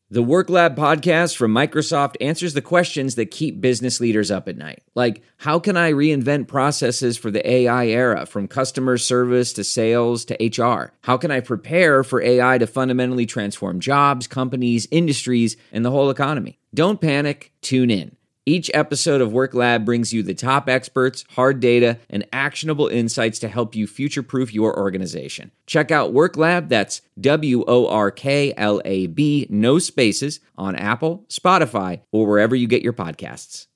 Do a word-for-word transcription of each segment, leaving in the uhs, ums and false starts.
The Work Lab podcast from Microsoft answers the questions that keep business leaders up at night. Like, how can I reinvent processes for the A I era, from customer service to sales to H R? How can I prepare for A I to fundamentally transform jobs, companies, industries, and the whole economy? Don't panic, tune in. Each episode of Work Lab brings you the top experts, hard data, and actionable insights to help you future-proof your organization. Check out Work Lab, that's W O R K L A B, no spaces, on Apple, Spotify, or wherever you get your podcasts.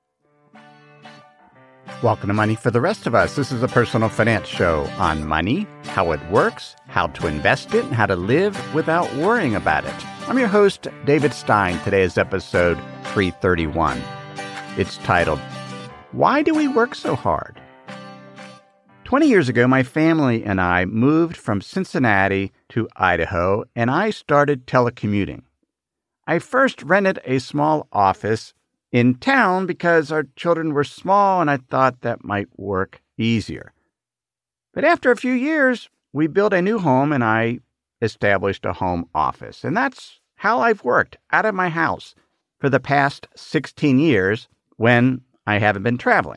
Welcome to Money for the Rest of Us. This is a personal finance show on money, how it works, how to invest it, and how to live without worrying about it. I'm your host, David Stein. Today is episode three thirty-one. It's titled, Why Do We Work So Hard? twenty years ago, my family and I moved from Cincinnati to Idaho, and I started telecommuting. I first rented a small office in town because our children were small, and I thought that might work easier. But after a few years, we built a new home, and I established a home office. And that's how I've worked out of my house for the past sixteen years when I haven't been traveling.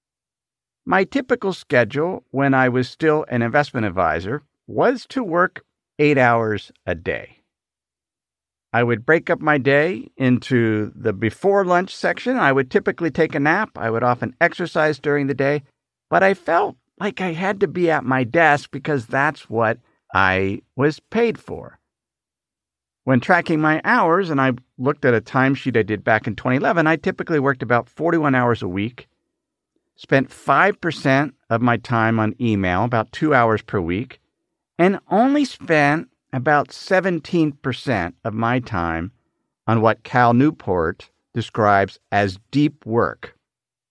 My typical schedule when I was still an investment advisor was to work eight hours a day. I would break up my day into the before lunch section. I would typically take a nap. I would often exercise during the day, but I felt like I had to be at my desk because that's what I was paid for. When tracking my hours, and I looked at a timesheet I did back in twenty eleven, I typically worked about forty-one hours a week, spent five percent of my time on email, about two hours per week, and only spent about seventeen percent of my time on what Cal Newport describes as deep work.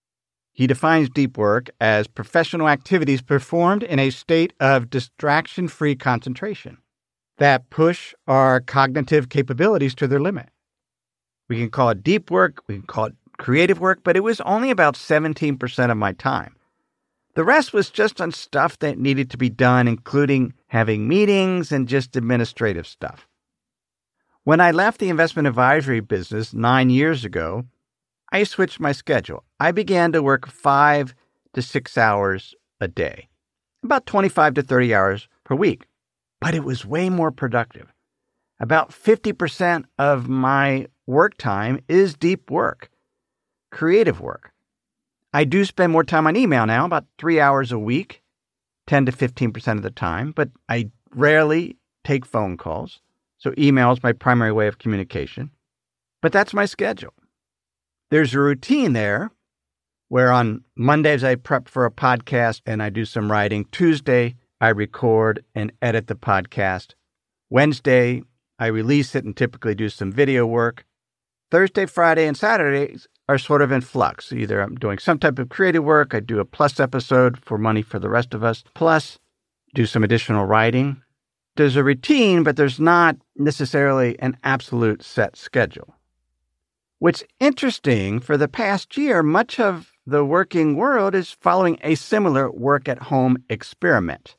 He defines deep work as professional activities performed in a state of distraction-free concentration that push our cognitive capabilities to their limit. We can call it deep work, we can call it creative work, but it was only about seventeen percent of my time. The rest was just on stuff that needed to be done, including having meetings and just administrative stuff. When I left the investment advisory business nine years ago, I switched my schedule. I began to work five to six hours a day, about twenty-five to thirty hours per week. But it was way more productive. About fifty percent of my work time is deep work, creative work. I do spend more time on email now, about three hours a week, ten to fifteen percent of the time, but I rarely take phone calls. So email is my primary way of communication. But that's my schedule. There's a routine there where on Mondays I prep for a podcast and I do some writing. Tuesday, I record and edit the podcast. Wednesday, I release it and typically do some video work. Thursday, Friday, and Saturdays are sort of in flux. Either I'm doing some type of creative work, I do a plus episode for Money for the Rest of Us, plus do some additional writing. There's a routine, but there's not necessarily an absolute set schedule. What's interesting, for the past year, much of the working world is following a similar work-at-home experiment.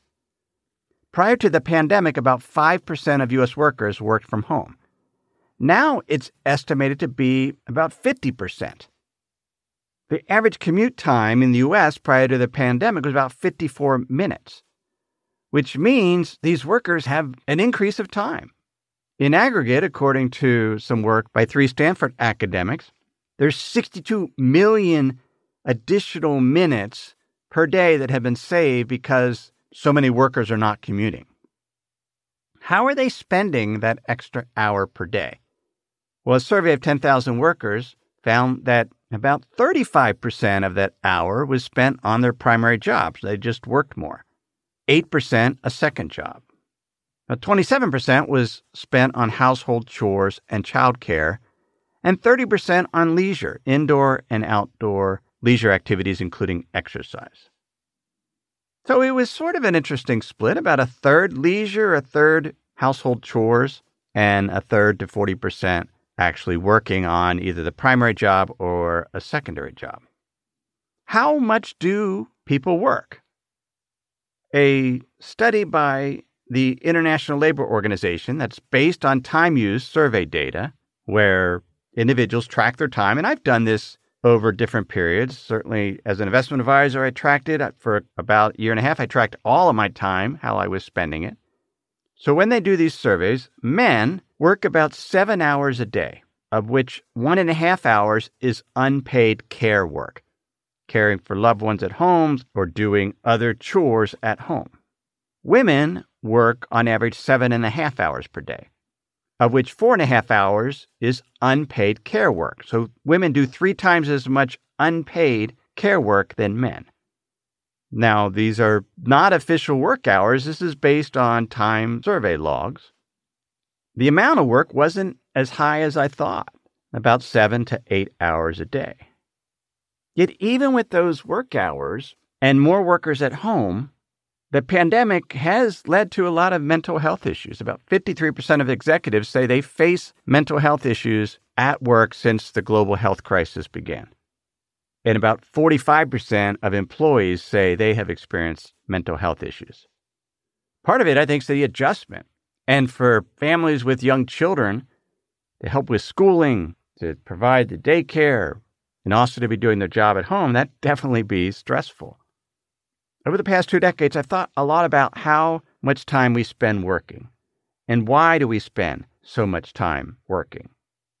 Prior to the pandemic, about five percent of U S workers worked from home. Now it's estimated to be about fifty percent. The average commute time in the U S prior to the pandemic was about fifty-four minutes, which means these workers have an increase of time. In aggregate, according to some work by three Stanford academics, there's sixty-two million additional minutes per day that have been saved because so many workers are not commuting. How are they spending that extra hour per day? Well, a survey of ten thousand workers found that about thirty-five percent of that hour was spent on their primary jobs. They just worked more. eight percent a second job. Now, twenty-seven percent was spent on household chores and childcare, and thirty percent on leisure, indoor and outdoor leisure activities, including exercise. So it was sort of an interesting split, about a third leisure, a third household chores, and a third to forty percent actually working on either the primary job or a secondary job. How much do people work? A study by the International Labor Organization that's based on time use survey data where individuals track their time. And I've done this over different periods. Certainly as an investment advisor, I tracked it for about a year and a half. I tracked all of my time, how I was spending it. So when they do these surveys, men work about seven hours a day, of which one and a half hours is unpaid care work, caring for loved ones at home or doing other chores at home. Women work on average seven and a half hours per day, of which four and a half hours is unpaid care work. So women do three times as much unpaid care work than men. Now, these are not official work hours. This is based on time survey logs. The amount of work wasn't as high as I thought, about seven to eight hours a day. Yet even with those work hours and more workers at home, the pandemic has led to a lot of mental health issues. About fifty-three percent of executives say they face mental health issues at work since the global health crisis began. And about forty-five percent of employees say they have experienced mental health issues. Part of it, I think, is the adjustment. And for families with young children, to help with schooling, to provide the daycare, and also to be doing their job at home, that definitely be stressful. Over the past two decades, I've thought a lot about how much time we spend working and why do we spend so much time working.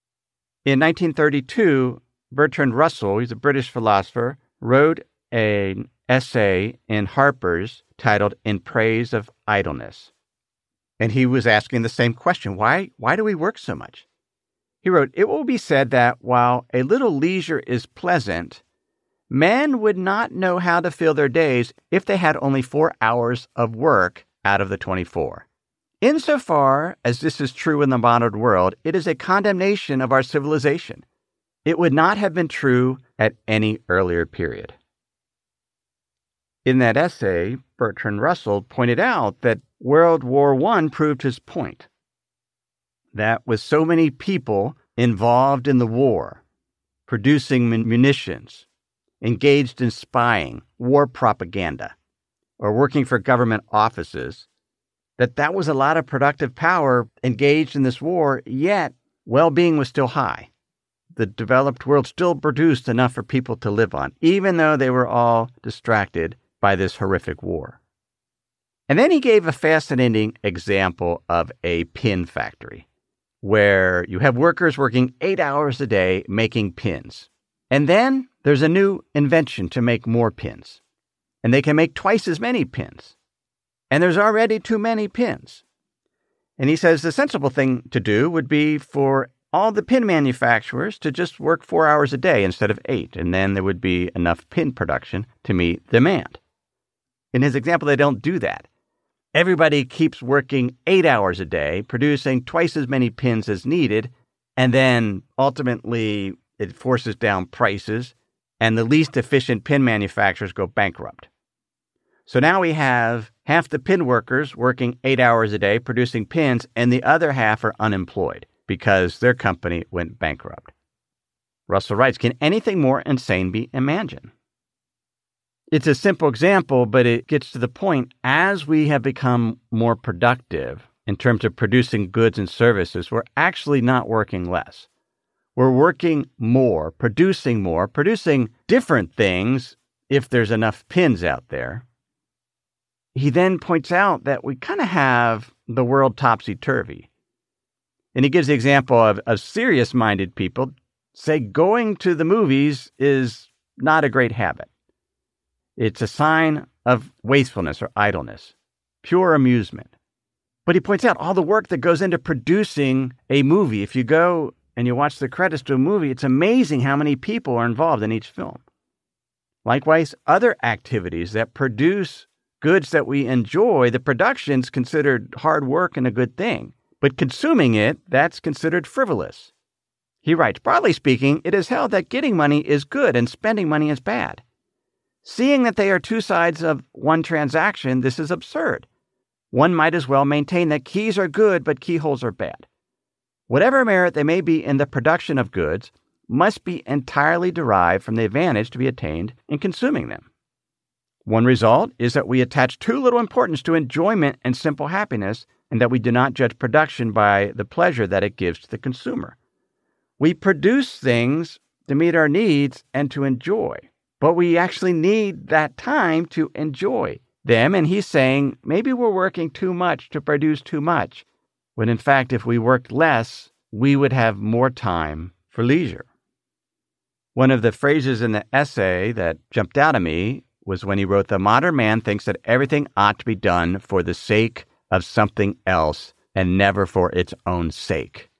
In nineteen thirty-two, Bertrand Russell, he's a British philosopher, wrote an essay in Harper's titled In Praise of Idleness. And he was asking the same question, why, why do we work so much? He wrote, "It will be said that while a little leisure is pleasant, men would not know how to fill their days if they had only four hours of work out of the twenty-four. Insofar as this is true in the modern world, it is a condemnation of our civilization. It would not have been true at any earlier period." In that essay, Bertrand Russell pointed out that World War One proved his point. That with so many people involved in the war, producing munitions, engaged in spying, war propaganda, or working for government offices, that that was a lot of productive power engaged in this war, yet well-being was still high. The developed world still produced enough for people to live on, even though they were all distracted by this horrific war. And then he gave a fascinating example of a pin factory, where you have workers working eight hours a day making pins. And then there's a new invention to make more pins. And they can make twice as many pins. And there's already too many pins. And he says the sensible thing to do would be for all the pin manufacturers to just work four hours a day instead of eight. And then there would be enough pin production to meet demand. In his example, they don't do that. Everybody keeps working eight hours a day, producing twice as many pins as needed, and then ultimately it forces down prices, and the least efficient pin manufacturers go bankrupt. So now we have half the pin workers working eight hours a day producing pins, and the other half are unemployed because their company went bankrupt. Russell writes, can anything more insane be imagined? It's a simple example, but it gets to the point. As we have become more productive in terms of producing goods and services, we're actually not working less. We're working more, producing more, producing different things if there's enough pins out there. He then points out that we kind of have the world topsy-turvy. And he gives the example of, of serious-minded people say going to the movies is not a great habit. It's a sign of wastefulness or idleness, pure amusement. But he points out all the work that goes into producing a movie. If you go and you watch the credits to a movie, it's amazing how many people are involved in each film. Likewise, other activities that produce goods that we enjoy, the production's considered hard work and a good thing. But consuming it, that's considered frivolous. He writes, broadly speaking, it is held that getting money is good and spending money is bad. Seeing that they are two sides of one transaction, this is absurd. One might as well maintain that keys are good, but keyholes are bad. Whatever merit there may be in the production of goods must be entirely derived from the advantage to be attained in consuming them. One result is that we attach too little importance to enjoyment and simple happiness, and that we do not judge production by the pleasure that it gives to the consumer. We produce things to meet our needs and to enjoy, but we actually need that time to enjoy them. And he's saying maybe we're working too much to produce too much, when in fact, if we worked less, we would have more time for leisure. One of the phrases in the essay that jumped out at me was when he wrote, "The modern man thinks that everything ought to be done for the sake of something else and never for its own sake."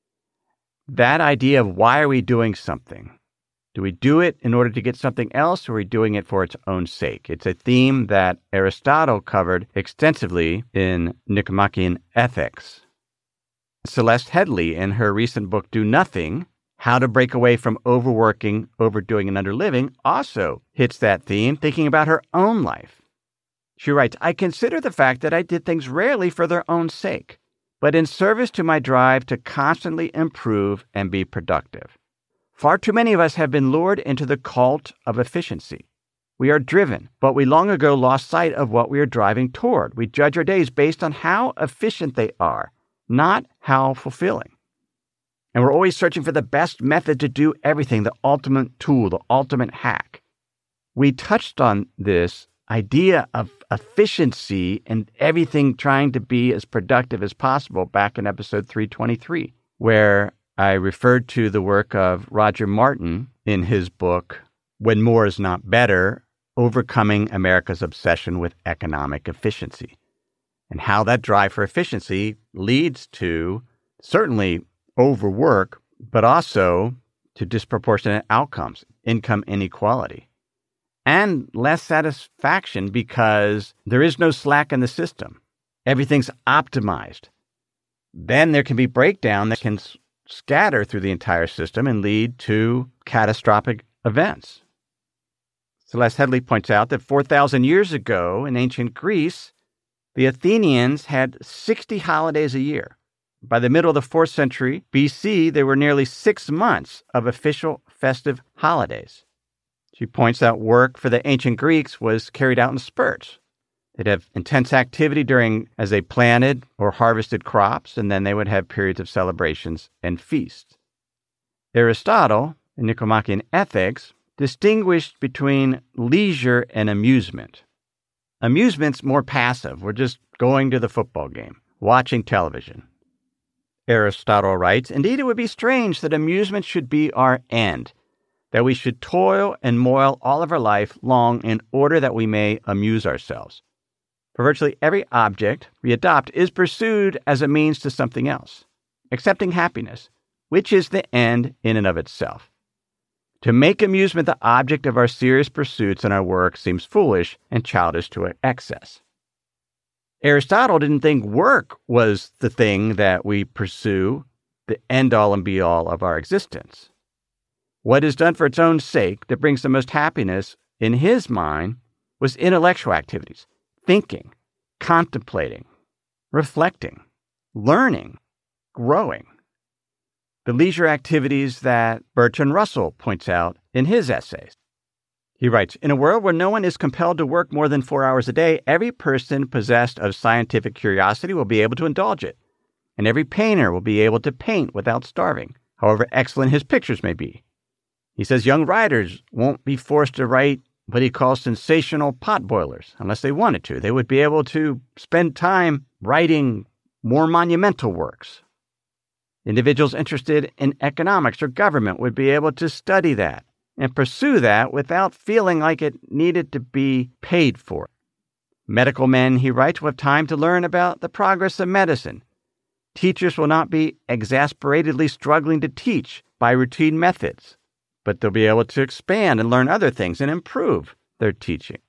That idea of why are we doing something? Do we do it in order to get something else, or are we doing it for its own sake? It's a theme that Aristotle covered extensively in Nicomachean Ethics. Celeste Headlee, in her recent book, Do Nothing, How to Break Away from Overworking, Overdoing, and Underliving, also hits that theme, thinking about her own life. She writes, "I consider the fact that I did things rarely for their own sake, but in service to my drive to constantly improve and be productive. Far too many of us have been lured into the cult of efficiency. We are driven, but we long ago lost sight of what we are driving toward. We judge our days based on how efficient they are, not how fulfilling. And we're always searching for the best method to do everything, the ultimate tool, the ultimate hack." We touched on this idea of efficiency and everything trying to be as productive as possible back in episode three twenty-three, where I referred to the work of Roger Martin in his book, When More Is Not Better, Overcoming America's Obsession with Economic Efficiency, and how that drive for efficiency leads to certainly overwork, but also to disproportionate outcomes, income inequality, and less satisfaction because there is no slack in the system. Everything's optimized. Then there can be breakdown that can s- scatter through the entire system and lead to catastrophic events. Celeste Headlee points out that four thousand years ago in ancient Greece, the Athenians had sixty holidays a year. By the middle of the fourth century B C, there were nearly six months of official festive holidays. She points out work for the ancient Greeks was carried out in spurts. They'd have intense activity during as they planted or harvested crops, and then they would have periods of celebrations and feasts. Aristotle, in Nicomachean Ethics, distinguished between leisure and amusement. Amusement's more passive. We're just going to the football game, watching television. Aristotle writes, "Indeed, it would be strange that amusement should be our end, that we should toil and moil all of our life long in order that we may amuse ourselves. For virtually every object we adopt is pursued as a means to something else, accepting happiness, which is the end in and of itself. To make amusement the object of our serious pursuits and our work seems foolish and childish to excess." Aristotle didn't think work was the thing that we pursue, the end-all and be-all of our existence. What is done for its own sake that brings the most happiness, in his mind, was intellectual activities, thinking, contemplating, reflecting, learning, growing. The leisure activities that Bertrand Russell points out in his essays. He writes, "In a world where no one is compelled to work more than four hours a day, every person possessed of scientific curiosity will be able to indulge it, and every painter will be able to paint without starving, however excellent his pictures may be. He says young writers won't be forced to write what he calls sensational potboilers unless they wanted to. They would be able to spend time writing more monumental works. Individuals interested in economics or government would be able to study that and pursue that without feeling like it needed to be paid for. Medical men," he writes, "will have time to learn about the progress of medicine. Teachers will not be exasperatedly struggling to teach by routine methods, but they'll be able to expand and learn other things and improve their teaching."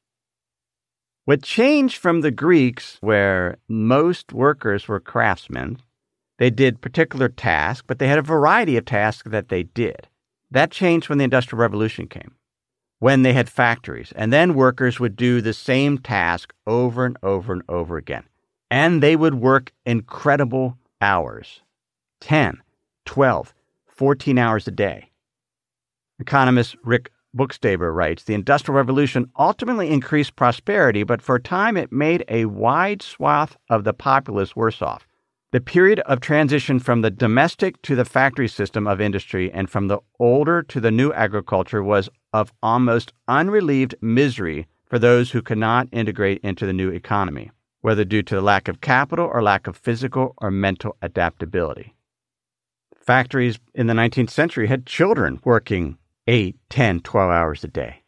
What changed from the Greeks, where most workers were craftsmen, they did particular tasks, but they had a variety of tasks that they did. That changed when the Industrial Revolution came, when they had factories, and then workers would do the same task over and over and over again. And they would work incredible hours, ten, twelve, fourteen hours a day. Economist Rick Buchstaber writes, the Industrial Revolution ultimately increased prosperity, but for a time it made a wide swath of the populace worse off. The period of transition from the domestic to the factory system of industry and from the older to the new agriculture was of almost unrelieved misery for those who could not integrate into the new economy, whether due to the lack of capital or lack of physical or mental adaptability. Factories in the nineteenth century had children working eight, ten, twelve hours a day.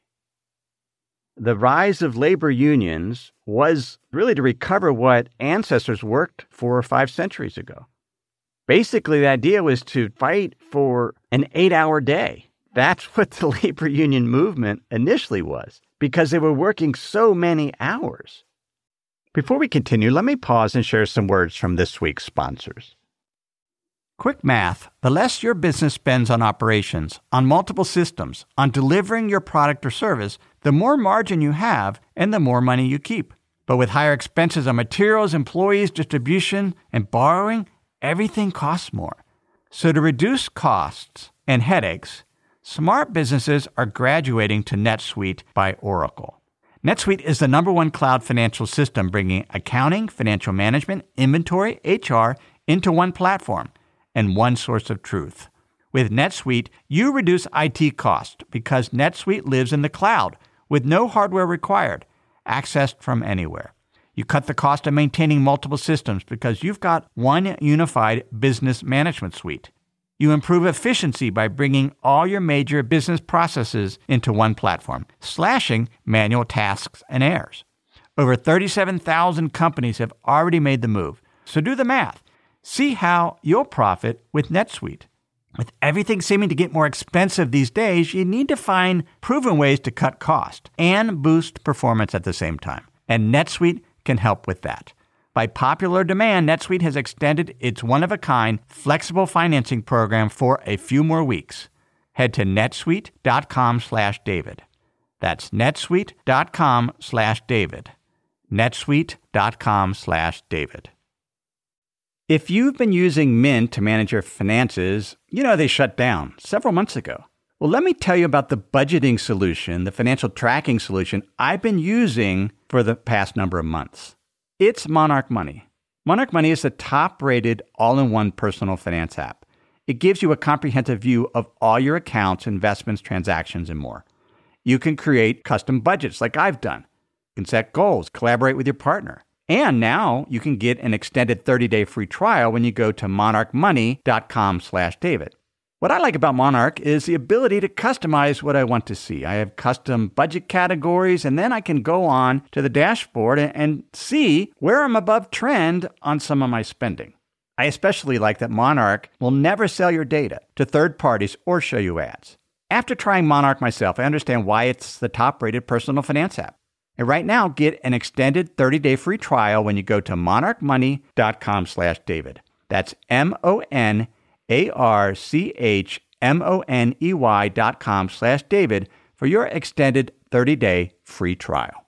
The rise of labor unions was really to recover what ancestors worked four or five centuries ago. Basically, the idea was to fight for an eight-hour day. That's what the labor union movement initially was, because they were working so many hours. Before we continue, let me pause and share some words from this week's sponsors. Quick math, the less your business spends on operations, on multiple systems, on delivering your product or service, the more margin you have and the more money you keep. But with higher expenses on materials, employees, distribution, and borrowing, everything costs more. So to reduce costs and headaches, smart businesses are graduating to NetSuite by Oracle. NetSuite is the number one cloud financial system bringing accounting, financial management, inventory, H R into one platform and one source of truth. With NetSuite, you reduce I T costs because NetSuite lives in the cloud with no hardware required, accessed from anywhere. You cut the cost of maintaining multiple systems because you've got one unified business management suite. You improve efficiency by bringing all your major business processes into one platform, slashing manual tasks and errors. Over thirty-seven thousand companies have already made the move, so do the math. See how you'll profit with NetSuite. With everything seeming to get more expensive these days, you need to find proven ways to cut cost and boost performance at the same time. And NetSuite can help with that. By popular demand, NetSuite has extended its one-of-a-kind flexible financing program for a few more weeks. Head to netsuite.com slash David. That's netsuite.com slash David. netsuite.com slash David. If you've been using Mint to manage your finances, you know they shut down several months ago. Well, let me tell you about the budgeting solution, the financial tracking solution I've been using for the past number of months. It's Monarch Money. Monarch Money is the top-rated all-in-one personal finance app. It gives you a comprehensive view of all your accounts, investments, transactions, and more. You can create custom budgets like I've done. You can set goals, collaborate with your partner. And now you can get an extended thirty-day free trial when you go to monarchmoney.com slash David. What I like about Monarch is the ability to customize what I want to see. I have custom budget categories, and then I can go on to the dashboard and, and see where I'm above trend on some of my spending. I especially like that Monarch will never sell your data to third parties or show you ads. After trying Monarch myself, I understand why it's the top-rated personal finance app. And right now, get an extended thirty-day free trial when you go to monarchmoney.com slash David. That's M-O-N-A-R-C-H-M-O-N-E-Y dot com slash David for your extended thirty-day free trial.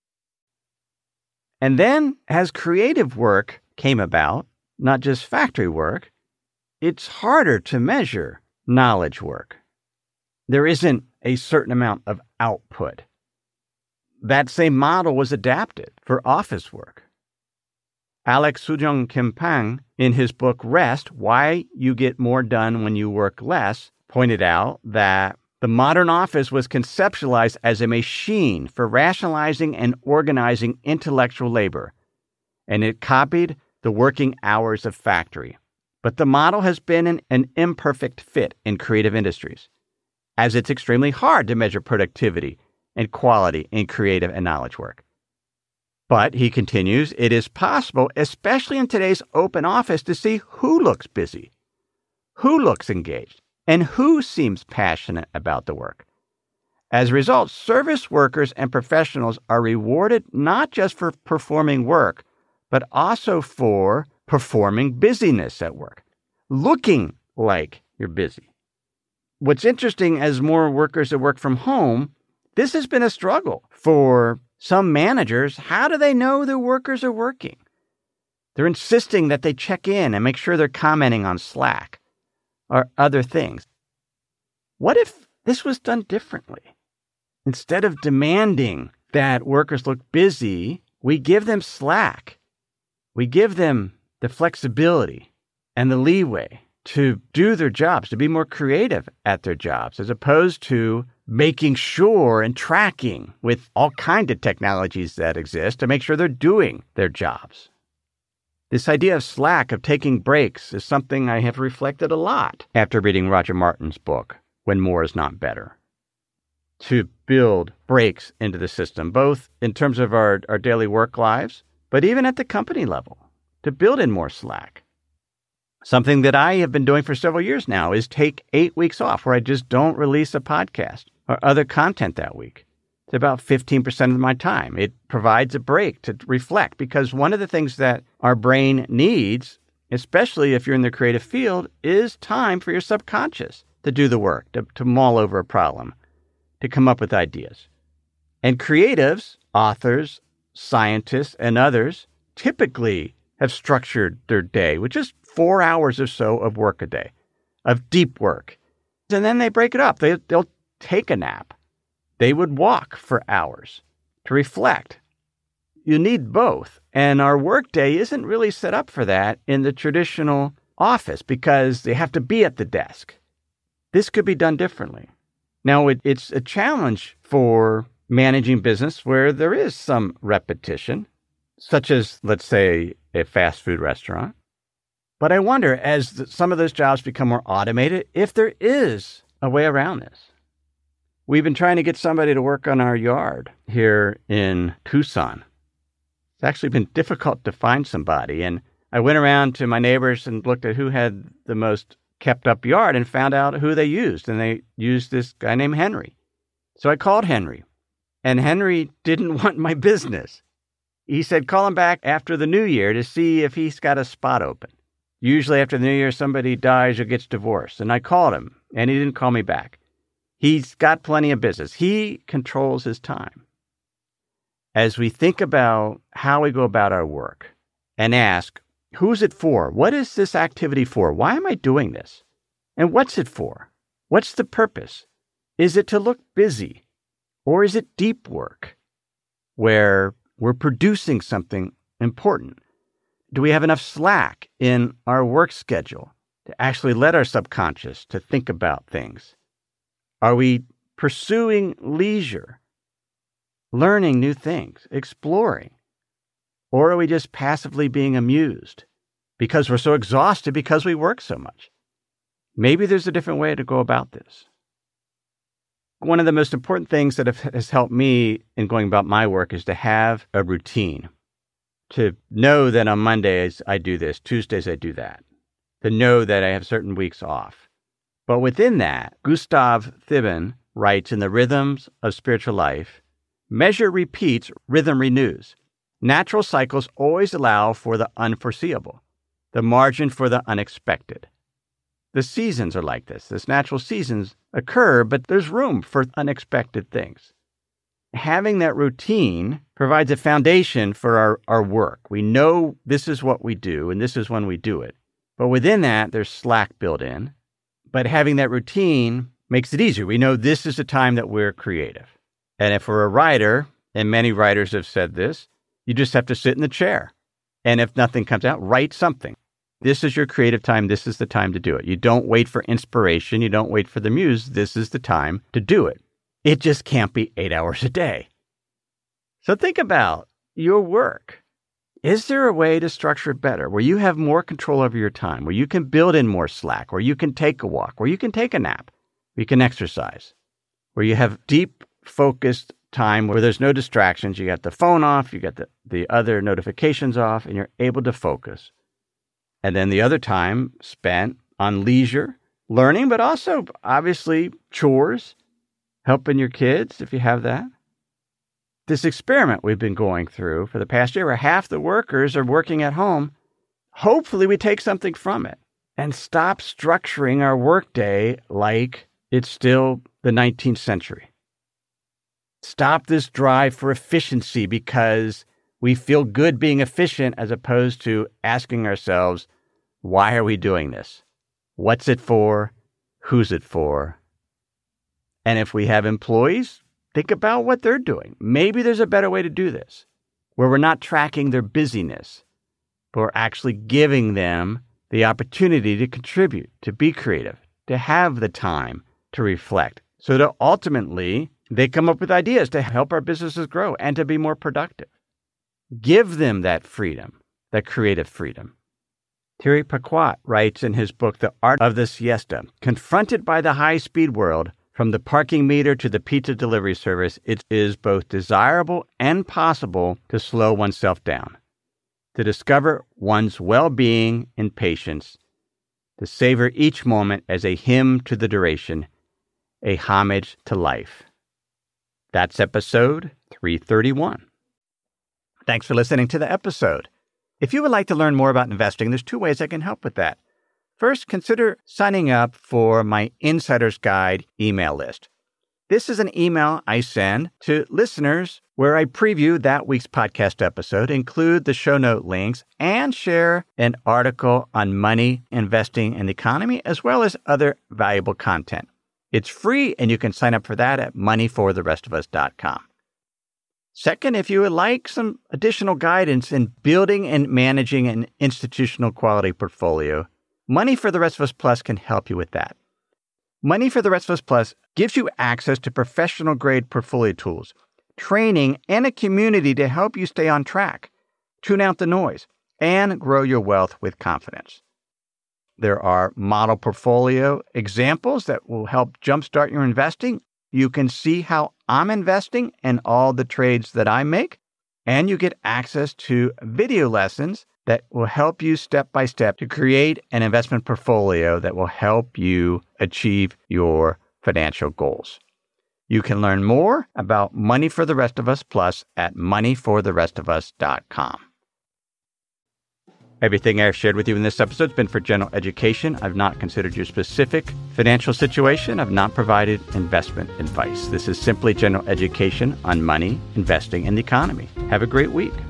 And then, as creative work came about, not just factory work, it's harder to measure knowledge work. There isn't a certain amount of output. That same model was adapted for office work. Alex Soojung Kim Pang, in his book Rest, Why You Get More Done When You Work Less, pointed out that the modern office was conceptualized as a machine for rationalizing and organizing intellectual labor, and it copied the working hours of factory. But the model has been an, an imperfect fit in creative industries, as it's extremely hard to measure productivity and quality in creative and knowledge work. But, he continues, it is possible, especially in today's open office, to see who looks busy, who looks engaged, and who seems passionate about the work. As a result, service workers and professionals are rewarded not just for performing work, but also for performing busyness at work, looking like you're busy. What's interesting, as more workers have worked from home, this has been a struggle for some managers. How do they know their workers are working? They're insisting that they check in and make sure they're commenting on Slack or other things. What if this was done differently? Instead of demanding that workers look busy, we give them slack. We give them the flexibility and the leeway to do their jobs, to be more creative at their jobs, as opposed to making sure and tracking with all kinds of technologies that exist to make sure they're doing their jobs. This idea of slack, of taking breaks, is something I have reflected a lot after reading Roger Martin's book, When More Is Not Better. To build breaks into the system, both in terms of our, our daily work lives, but even at the company level, to build in more slack. Something that I have been doing for several years now is take eight weeks off where I just don't release a podcast or other content that week. It's about fifteen percent of my time. It provides a break to reflect, because one of the things that our brain needs, especially if you're in the creative field, is time for your subconscious to do the work, to, to mull over a problem, to come up with ideas. And creatives, authors, scientists, and others typically have structured their day with just four hours or so of work a day, of deep work. And then they break it up. They, they'll take a nap. They would walk for hours to reflect. You need both. And our workday isn't really set up for that in the traditional office because they have to be at the desk. This could be done differently. Now, it, it's a challenge for managing business where there is some repetition, such as, let's say, a fast food restaurant. But I wonder, as the, some of those jobs become more automated, if there is a way around this. We've been trying to get somebody to work on our yard here in Tucson. It's actually been difficult to find somebody. And I went around to my neighbors and looked at who had the most kept up yard and found out who they used. And they used this guy named Henry. So I called Henry. And Henry didn't want my business. He said, call him back after the new year to see if he's got a spot open. Usually after the new year, somebody dies or gets divorced. And I called him, and he didn't call me back. He's got plenty of business. He controls his time. As we think about how we go about our work and ask, who's it for? What is this activity for? Why am I doing this? And what's it for? What's the purpose? Is it to look busy? Or is it deep work where we're producing something important? Do we have enough slack in our work schedule to actually let our subconscious to think about things? Are we pursuing leisure, learning new things, exploring? Or are we just passively being amused because we're so exhausted because we work so much? Maybe there's a different way to go about this. One of the most important things that have, has helped me in going about my work is to have a routine. To know that on Mondays I do this, Tuesdays I do that. To know that I have certain weeks off. But within that, Gustav Thiben writes in The Rhythms of Spiritual Life, measure repeats, rhythm renews. Natural cycles always allow for the unforeseeable, the margin for the unexpected. The seasons are like this. This natural seasons occur, but there's room for unexpected things. Having that routine provides a foundation for our, our work. We know this is what we do, and this is when we do it. But within that, there's slack built in. But having that routine makes it easier. We know this is the time that we're creative. And if we're a writer, and many writers have said this, you just have to sit in the chair. And if nothing comes out, write something. This is your creative time. This is the time to do it. You don't wait for inspiration. You don't wait for the muse. This is the time to do it. It just can't be eight hours a day. So think about your work. Is there a way to structure it better, where you have more control over your time, where you can build in more slack, where you can take a walk, where you can take a nap, where you can exercise, where you have deep, focused time, where there's no distractions. You got the phone off, you got the, the other notifications off, and you're able to focus. And then the other time spent on leisure, learning, but also obviously chores, helping your kids if you have that. This experiment we've been going through for the past year, where half the workers are working at home, hopefully we take something from it and stop structuring our workday like it's still the nineteenth century. Stop this drive for efficiency because we feel good being efficient, as opposed to asking ourselves, why are we doing this? What's it for? Who's it for? And if we have employees, think about what they're doing. Maybe there's a better way to do this, where we're not tracking their busyness, but we're actually giving them the opportunity to contribute, to be creative, to have the time to reflect, so that ultimately they come up with ideas to help our businesses grow and to be more productive. Give them that freedom, that creative freedom. Thierry Paquat writes in his book, The Art of the Siesta, confronted by the high-speed world, from the parking meter to the pizza delivery service, it is both desirable and possible to slow oneself down, to discover one's well-being in patience, to savor each moment as a hymn to the duration, a homage to life. That's episode three thirty-one. Thanks for listening to the episode. If you would like to learn more about investing, there's two ways I can help with that. First, consider signing up for my Insider's Guide email list. This is an email I send to listeners where I preview that week's podcast episode, include the show note links, and share an article on money, investing, and the economy, as well as other valuable content. It's free, and you can sign up for that at money for the rest of us dot com. Second, if you would like some additional guidance in building and managing an institutional quality portfolio, Money for the Rest of Us Plus can help you with that. Money for the Rest of Us Plus gives you access to professional-grade portfolio tools, training, and a community to help you stay on track, tune out the noise, and grow your wealth with confidence. There are model portfolio examples that will help jumpstart your investing. You can see how I'm investing and all the trades that I make, and you get access to video lessons that will help you step by step to create an investment portfolio that will help you achieve your financial goals. You can learn more about Money for the Rest of Us Plus at money for the rest of us dot com. Everything I've shared with you in this episode has been for general education. I've not considered your specific financial situation. I've not provided investment advice. This is simply general education on money, investing, and the economy. Have a great week.